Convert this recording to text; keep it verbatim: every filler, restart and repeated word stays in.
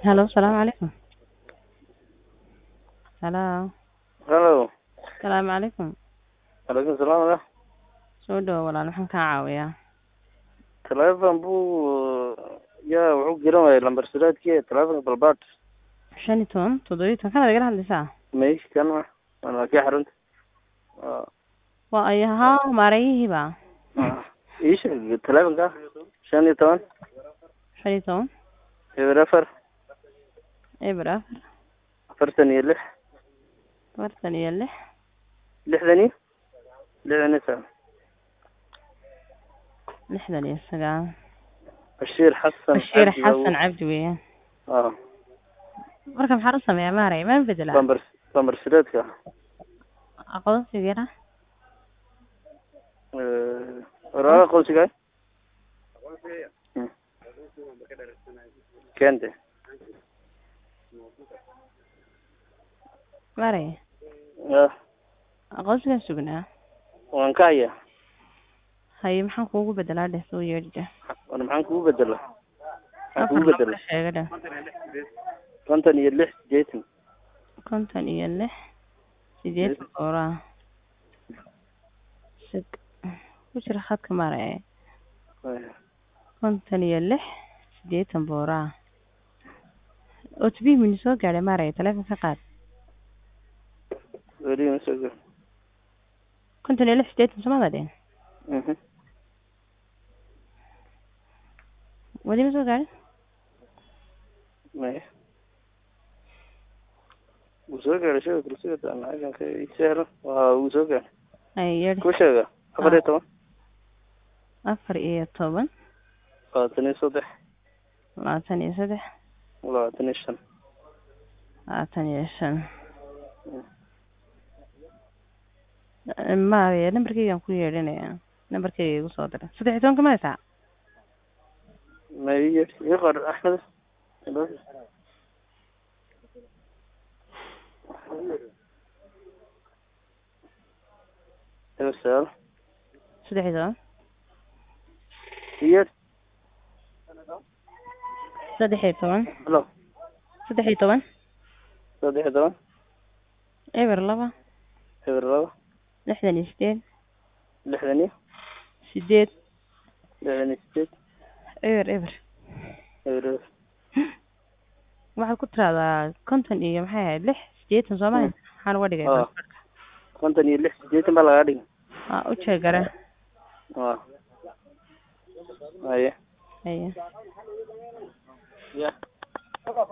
Hello, السلام عليكم. Hello, Hello. السلام عليكم. Alaikum salam walaal. Soo dhawo walaal maxaan kaa caawiyaa? Telefoon buu yaa wuxuu garan waayay lambar sireedkii telefoonka balbaad. shan iyo toban toddoba iyo toban kana igala hadlaysaa? Meesh kan ma ana ka xarunta. Ah. Waa ay haa maarayihiiba. Ah. Iisha telefoonka shan iyo toban. shan iyo toban eber afar. eber afar afartan iyo lix. afartan iyo lix lixdan iyo lixdan iyo sagaal. lixdan iyo sagaal. Bashiir Xasan. Bashiir Xasan Cabdi weeyaan. Ah. Marka maxaa u sameeyaa maaray ma bedela? Lambar lambar sireedka. Aqoonsigeena? Eh, waraqa qoyska. Kente. Maaray. Ah. Aqoonsiga sugnaa. Waan ka hayaa. Hay maxaan kuugu bedelaa dheh soo yeedhida. War maxaan kugu bedelaa? Maxaan kugu bedelaa? Sheegada. konton iyo lix sideetan. konton iyo lix sideetan boora. Sik ku jira khadka maaray. konton iyo lix sideetan boora. O T P min soo gaaray maaray telefoonka qaad. Weli ma soo gaar. konton iyo lix sideetan samada dheen. Mhm. Wadi ma soo gaaray? Maya. Wuu soo gaaray shaqo kursiga taan lacag ka iibsado. Waa wuu soo gaaray. Ay yeedhi. Ku sheega afar iyo toban. afar iyo toban. labaatan iyo saddex. labaatan iyo saddex. labaatan iyo shan. labaatan iyo shan. Maaray nambarkaygaan ku yeedhinayaa. Nambarkayga igu soo diray. saddex iyo toban kama haysaa? Maya iyo qor Axmed. Ebersal. saddex iyo toban. Iyo saddex iyo toban. Hello. saddex iyo toban. saddex iyo toban. eber laba. eber laba. lixdan iyo sideed. lixdan iyo sideed. lixdan iyo sideed. eber eber. eber eber. waxaad ku tiraahdaa konton iyo maxay ahayd lix sideetan Soomaali waxaan uga dhigay Ah. konton iyo lix sideetan baa laga dhigay. ah u jeegara Ah. Maya. Haya. Yeah.